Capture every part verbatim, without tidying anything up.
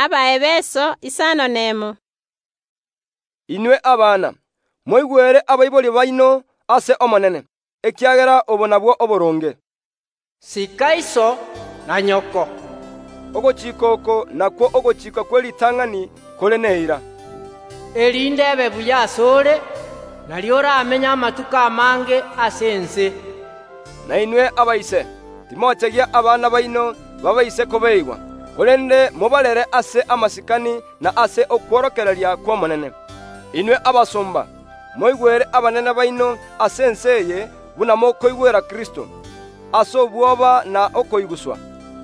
Abaebeso isano nemo. Inwe abana, moigwere abaiboli baino ase omonene, ekiagera obonabwo oboronge. Sikaiso na nyoko. Ogochikoko nakwo ogochika kwelitang'ani kole neira. Erinde ebebuya asore, naliora amenya amatuka amange ase ense. Na inwe abaise, timochegia abana baino babaise kobeigwa, kolende mobalere ase amasikani na ase okworokereria kw'omonene. Inwe abasomba, moigwere abanene baino ase ense eye buna mokoigwera Kristo, ase obwoba na okoiguswa,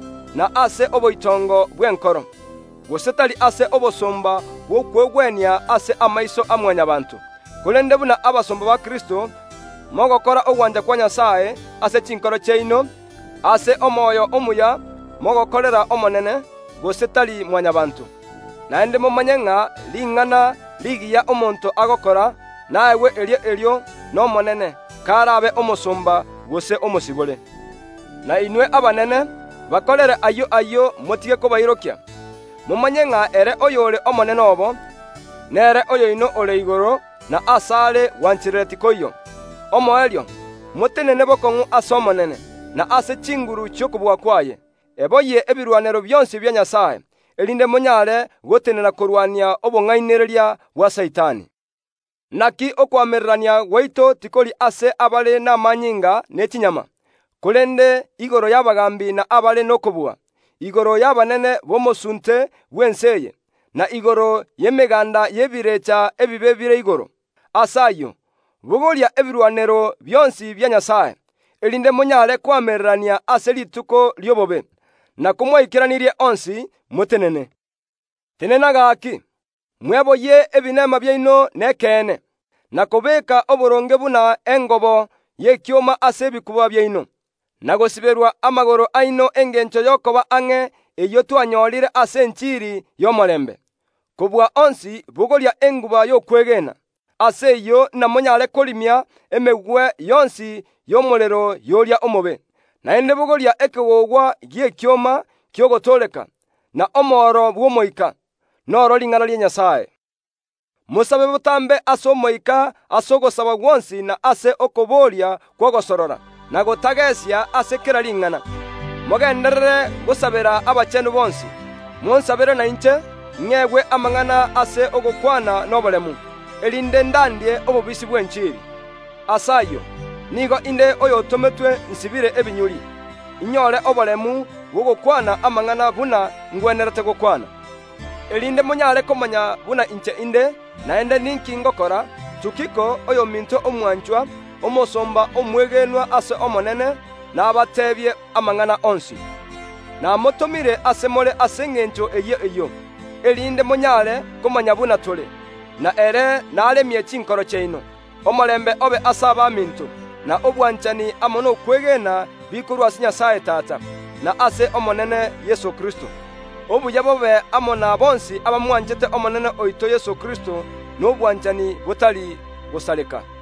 na ase oboitongo bw'enkoro, gose tari ase obosomba bw'okwegwenia ase amaiso a mwanyabantu. Kolende buna abasomba ba Kristo, mogokora ogwanja kwa Nyasaye ase chinkoro chaino, ase omoyo omuya mogokorera omonene, gose tari mwanyabantu. Naende momanye ng'a ling'ana ligiya omonto agokora, naewe elio elio n'omonene, karabe omosomba gose omosigore. Na inwe abanene, bakorere ayo ayo motige kobairokia. Momanye ng'a ere oyore omonene obo, nere oyoino ole igoro, na asare wanchireti koyo. Omoelio, motenene bokong'u ase omonene, na ase chinguru chiokobua kwaye. Eboye ebirwanero byonsi bya Nyasaye, elinde monyare gotenera korwania obong'ainereria bwa Saitani. Naki okwamererania gwaito tikoli ase abale n'amanyinga n'echinyama, kolende igoro y'abagambi na abale n'okobua, igoro y'abanene b'omosunte bw'enseye, na igoro y'emeganda y'ebirecha ebibe bire igoro. Asayo, bogoria ebirwanero byonsi bya Nyasaye, elinde monyare kwamererania ase rituko lyobobe, na kumwaikiranirie onsi motenene. Tenena gaki, mweboye ebinema byaino nekene, na kobeka oboronge buna engobo yekioma ase ebikuba byaino, na gosiberwa amagoro aino engencho yokoba ang'e eyo twanyorire ase enchiri y'omorembe. Kobua onsi bogoria enguba y'okwegena, ase eyo namonyare korimia emegwe yonsi y'omorero yoria omobe, naende bogoria ekegogwa gi'ekioma kiogotoleka, na omoro bw'omoika, noro ling'ana lya Nyasaye. Musabe botambe ase omoika ase ogosaba gwonsi na ase okoboria kwogosorora, na gotagesia ase kera ling'ana. Mogenderere gosabera abachenu bonsi, mwonsabere na inche, ng'egwe amang'ana ase ogokwana n'oboremu, elinde ndandie obobisi bw'enchiri. Asayo, nigo inde oyotometwe nsibire ebinyuri, inyore oboremu bw'ogokwana amang'ana buna ngwenerete gokwana. Elinde monyare komanya buna inche inde, naende ninki ngokora, tukiko oyo minto omwanchwa, omosomba omwegenwa ase omonene, na abatebye amang'ana onsi. Na motomire ase more ase ng'encho eyo eyo, elinde monyare komanya buna tole, na ere naremie chinkoro chaino, omorembe obe ase abaminto, na obwanchani amo n'okwegena bikorwa ase Nyasaye Tata, na ase omonene Yesu Kristo. Obuya bobe amo na bonsi abamwanchete omonene oito Yesu Kristo, n'obwanchani butali gosaleka.